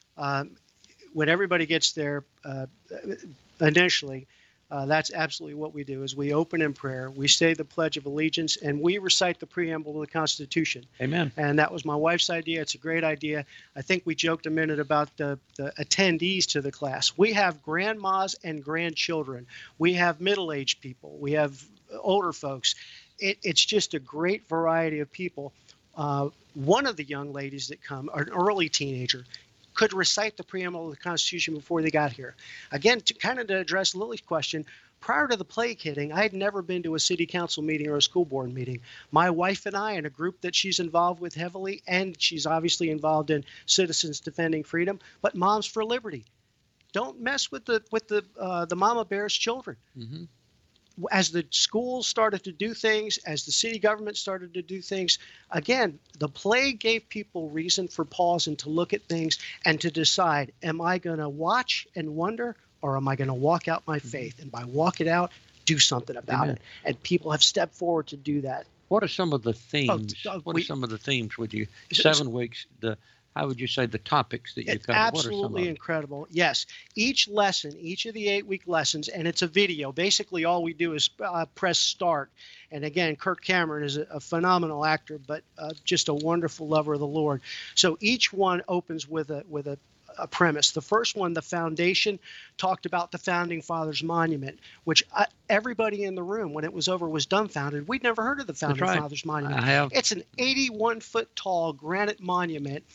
When everybody gets there initially, that's absolutely what we do, is we open in prayer. We say the Pledge of Allegiance, and we recite the preamble to the Constitution. Amen. And that was my wife's idea. It's a great idea. I think we joked a minute about the attendees to the class. We have grandmas and grandchildren. We have middle-aged people. We have older folks. It's just a great variety of people. one of the young ladies that come, or an early teenager, could recite the preamble of the Constitution before they got here. Again, to address Lily's question, prior to the plague hitting, I had never been to a city council meeting or a school board meeting. My wife and I, and a group that she's involved with heavily, and she's obviously involved in Citizens Defending Freedom, but Moms for Liberty. Don't mess with the mama bear's children. Mm-hmm. As the schools started to do things, as the city government started to do things, again, the plague gave people reason for pause and to look at things and to decide, am I going to watch and wonder, or am I going to walk out my faith? And by walk it out, do something about it. And people have stepped forward to do that. What are some of the themes? What are some of the themes with you? 7 weeks, how would you say the topics that you cover? Absolutely incredible. Yes. Each lesson, each of the 8-week lessons, and it's a video. Basically, all we do is press start. And again, Kirk Cameron is a phenomenal actor, but just a wonderful lover of the Lord. So each one opens with a premise. The first one, the foundation, talked about the Founding Fathers Monument, which everybody in the room, when it was over, was dumbfounded. We'd never heard of the Founding Fathers Monument. I have. It's an 81-foot tall granite monument,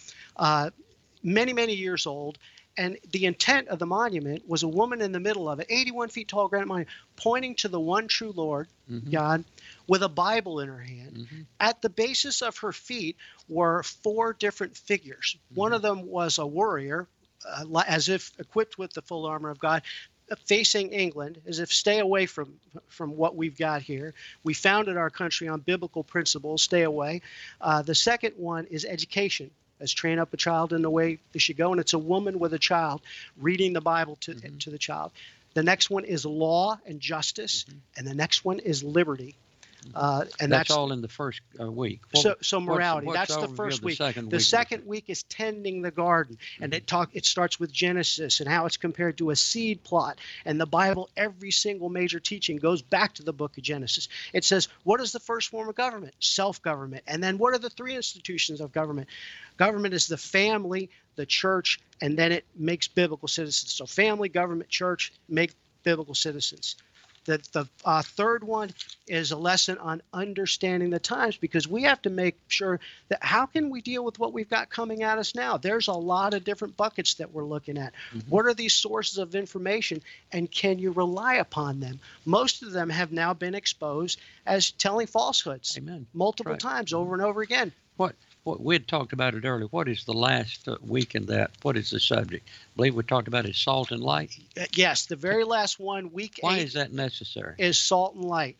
many, many years old. And the intent of the monument was a woman in the middle of it, 81 feet tall granite monument, pointing to the one true Lord, God, with a Bible in her hand. Mm-hmm. At the basis of her feet were 4 different figures. Mm-hmm. One of them was a warrior, as if equipped with the full armor of God, facing England, as if stay away from what we've got here. We founded our country on biblical principles, stay away. The second one is education. As train up a child in the way they should go. And it's a woman with a child reading the Bible to the child. The next one is law and justice. And the next one is liberty. And that's all in the first week. So morality. That's the first week. The second week is tending the garden, and it starts with Genesis and how it's compared to a seed plot. And the Bible, every single major teaching goes back to the book of Genesis. It says, what is the first form of government? Self-government. And then what are the 3 institutions of government? Government is the family, the church, and then it makes biblical citizens. So family, government, church, make biblical citizens. The third one is a lesson on understanding the times, because we have to make sure that how can we deal with what we've got coming at us now? There's a lot of different buckets that we're looking at. Mm-hmm. What are these sources of information, and can you rely upon them? Most of them have now been exposed as telling falsehoods. Amen. Multiple times over and over again. What we had talked about it earlier. What is the last week in that? What is the subject? I believe we talked about is salt and light. Yes, the very last one, week 8. Why is that necessary? Is salt and light.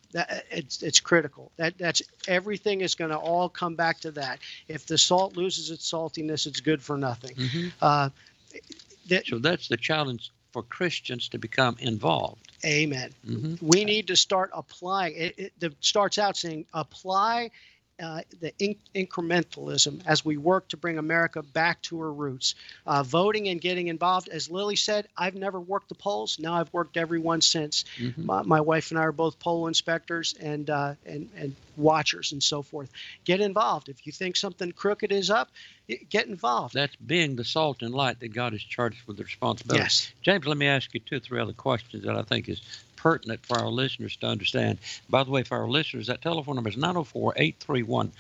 It's critical. That's everything is going to all come back to that. If the salt loses its saltiness, it's good for nothing. Mm-hmm. So that's the challenge for Christians to become involved. Amen. Mm-hmm. We need to start applying. It starts out saying apply the incrementalism as we work to bring America back to her roots. Voting and getting involved. As Lily said, I've never worked the polls. Now I've worked every one since. Mm-hmm. My wife and I are both poll inspectors and watchers and so forth. Get involved. If you think something crooked is up, get involved. That's being the salt and light that God has charged with the responsibility. Yes. James, let me ask you 2 or 3 other questions that I think is pertinent for our listeners to understand. By the way, for our listeners, that telephone number is 904-831-0917,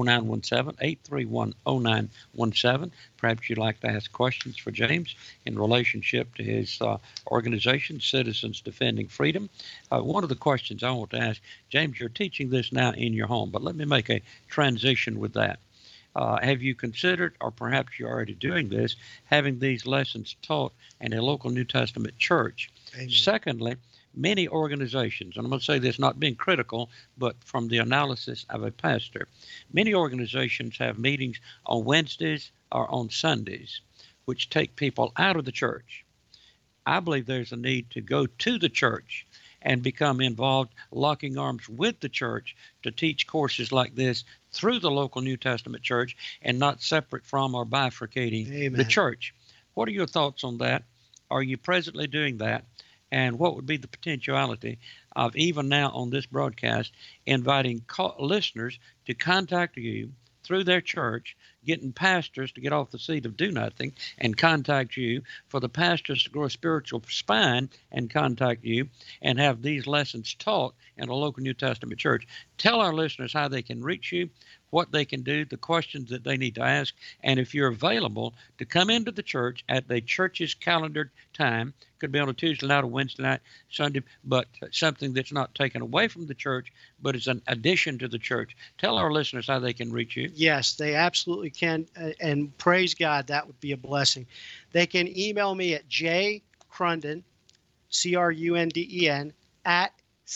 831-0917. Perhaps you'd like to ask questions for James in relationship to his organization, Citizens Defending Freedom. One of the questions I want to ask, James, you're teaching this now in your home, but let me make a transition with that. Have you considered, or perhaps you're already doing this, having these lessons taught in a local New Testament church? Amen. Secondly, many organizations, and I'm going to say this not being critical, but from the analysis of a pastor, many organizations have meetings on Wednesdays or on Sundays, which take people out of the church. I believe there's a need to go to the church and become involved, locking arms with the church to teach courses like this through the local New Testament church and not separate from or bifurcating the church. What are your thoughts on that? Are you presently doing that? And what would be the potentiality of even now on this broadcast inviting listeners to contact you through their church, getting pastors to get off the seat of do nothing and contact you, for the pastors to grow a spiritual spine and contact you and have these lessons taught in a local New Testament church. Tell our listeners how they can reach you, what they can do, the questions that they need to ask, and if you're available to come into the church at the church's calendared time. Could be on a Tuesday night, a Wednesday night, Sunday, but something that's not taken away from the church, but is an addition to the church. Tell our listeners how they can reach you. Yes, they absolutely can, and praise God, that would be a blessing. They can email me at jcrunden, CRUNDEN, at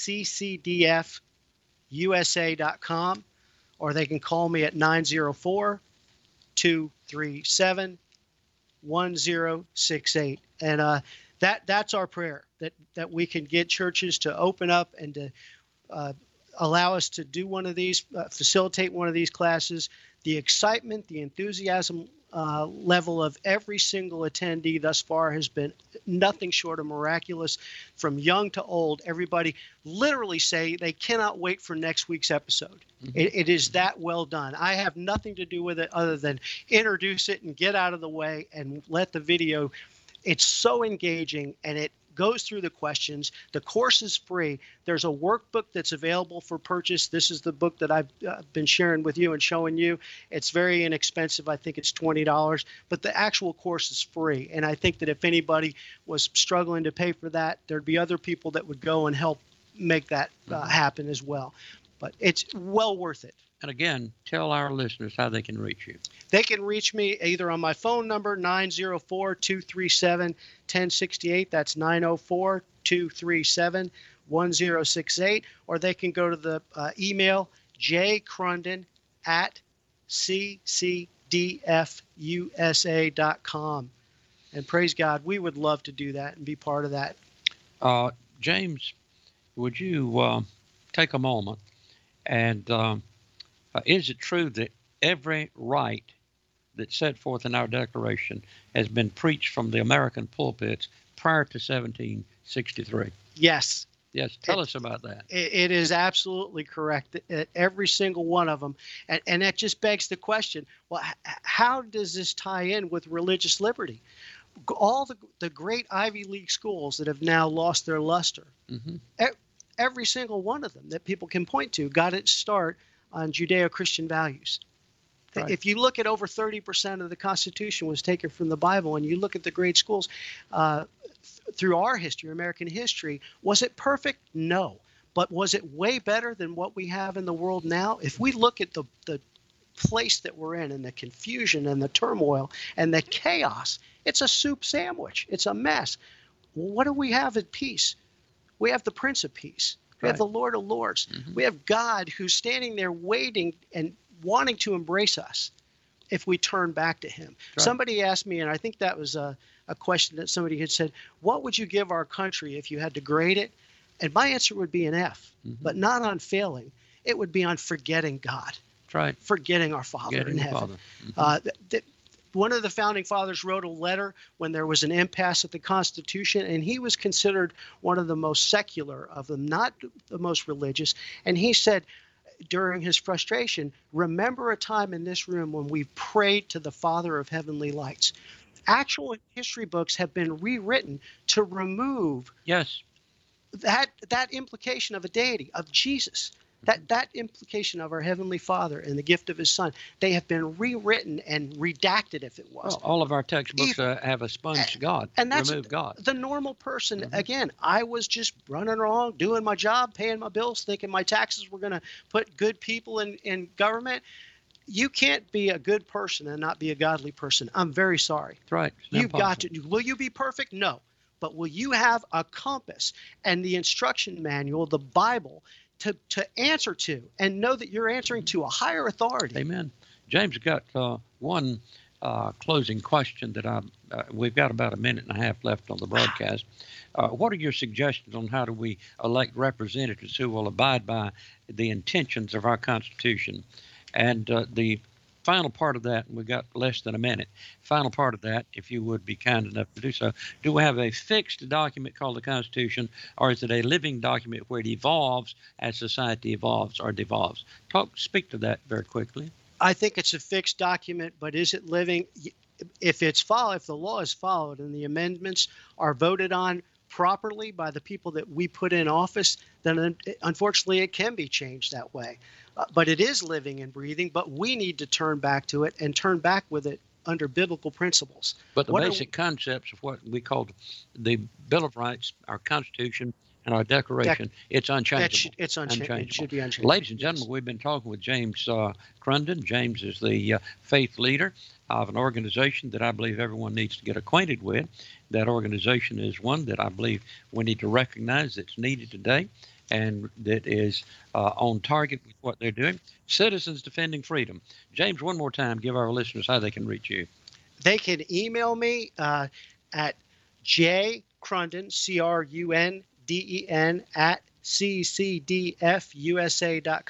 ccdfusa.com, or they can call me at 904-237-1068. And that's our prayer, that we can get churches to open up and to allow us to do one of these, facilitate one of these classes. The excitement, the enthusiasm level of every single attendee thus far has been nothing short of miraculous. From young to old, everybody literally say they cannot wait for next week's episode. Mm-hmm. It is that well done. I have nothing to do with it other than introduce it and get out of the way and let the video. It's so engaging, and it goes through the questions. The course is free. There's a workbook that's available for purchase. This is the book that I've been sharing with you and showing you. It's very inexpensive. I think it's $20, but the actual course is free. And I think that if anybody was struggling to pay for that, there'd be other people that would go and help make that happen as well. But it's well worth it. And again, tell our listeners how they can reach you. They can reach me either on my phone number, 904-237-1068. That's 904-237-1068. Or they can go to the email, jcrunden at ccdfusa.com. And praise God, we would love to do that and be part of that. James, would you take a moment and is it true that every right that's set forth in our Declaration has been preached from the American pulpits prior to 1763? Yes. Yes. Tell us about that. It is absolutely correct. Every single one of them. And that just begs the question, well, how does this tie in with religious liberty? All the great Ivy League schools that have now lost their luster, every single one of them that people can point to got its start on Judeo-Christian values. Right. If you look at over 30% of the Constitution was taken from the Bible, and you look at the great schools through our history, American history, was it perfect? No. But was it way better than what we have in the world now? If we look at the place that we're in and the confusion and the turmoil and the chaos, it's a soup sandwich. It's a mess. Well, what do we have at peace? We have the Prince of Peace. We have the Lord of Lords. We have God who's standing there waiting and wanting to embrace us if we turn back to him. Right. Somebody asked me, and I think that was a question that somebody had said, what would you give our country if you had to grade it? And my answer would be an F, but not on failing. It would be on forgetting God. That's right. Forgetting our Father in heaven. One of the founding fathers wrote a letter when there was an impasse at the Constitution, and he was considered one of the most secular of them, not the most religious. And he said during his frustration, remember a time in this room when we prayed to the Father of heavenly lights. Actual history books have been rewritten to remove that implication of a deity, of Jesus. That implication of our Heavenly Father and the gift of His Son, they have been rewritten and redacted, if it was. Well, all of our textbooks have a sponged God, and that's remove God. The normal person, again, I was just running along, doing my job, paying my bills, thinking my taxes were going to put good people in government. You can't be a good person and not be a godly person. I'm very sorry. That's right. You've got to. Will you be perfect? No. But will you have a compass and the instruction manual, the Bible, to answer to, and know that you're answering to a higher authority? Amen. James got one closing question that we've got about a minute and a half left on the broadcast. What are your suggestions on how do we elect representatives who will abide by the intentions of our Constitution? And the final part of that, and we've got less than a minute, final part of that, if you would be kind enough to do so, do we have a fixed document called the Constitution, or is it a living document where it evolves as society evolves or devolves? Speak to that very quickly. I think it's a fixed document, but is it living? If the law is followed and the amendments are voted on properly by the people that we put in office, then unfortunately it can be changed that way. But it is living and breathing, but we need to turn back to it and turn back with it under biblical principles. But the basic concepts of what we call the Bill of Rights, our Constitution, and our Declaration, it's unchangeable. It's unchangeable. It should be unchangeable. Ladies and gentlemen, we've been talking with James Crunden. James is the faith leader of an organization that I believe everyone needs to get acquainted with. That organization is one that I believe we need to recognize that's needed today and that is on target with what they're doing. Citizens Defending Freedom. James, one more time, give our listeners how they can reach you. They can email me at jcrunden, CRUNDEN, @ccdfusa.com.